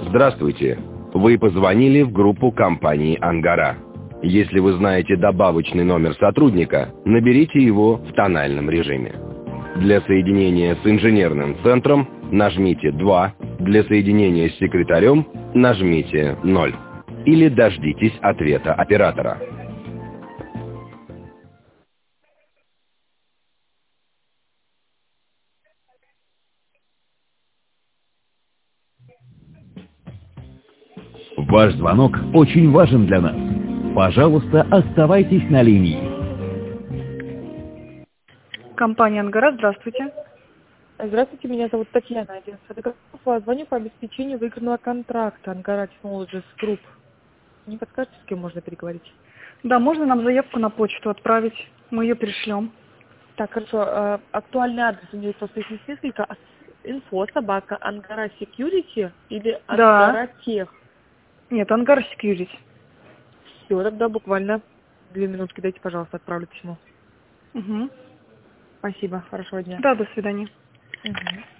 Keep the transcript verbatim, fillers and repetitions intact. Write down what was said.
Здравствуйте. Вы позвонили в группу компании «Ангара». Если вы знаете добавочный номер сотрудника, наберите его в тональном режиме. Для соединения с инженерным центром нажмите два, для соединения с секретарем нажмите ноль. Или дождитесь ответа оператора. Ваш звонок очень важен для нас. Пожалуйста, оставайтесь на линии. Компания «Ангара», здравствуйте. Здравствуйте, меня зовут Татьяна. Я звоню по обеспечению выигранного контракта «Ангара Technologies Group». Не подскажете, с кем можно переговорить? Да, можно нам заявку на почту отправить? Мы ее пришлем. Так, хорошо. Актуальный адрес у меня просто есть несколько. Инфо, собака, Ангара Security или Ангара Тех? Нет, Ангара Security. Все, тогда буквально две минутки дайте, пожалуйста, отправлю письмо. Угу. Спасибо, хорошего дня. Да, до свидания. Угу.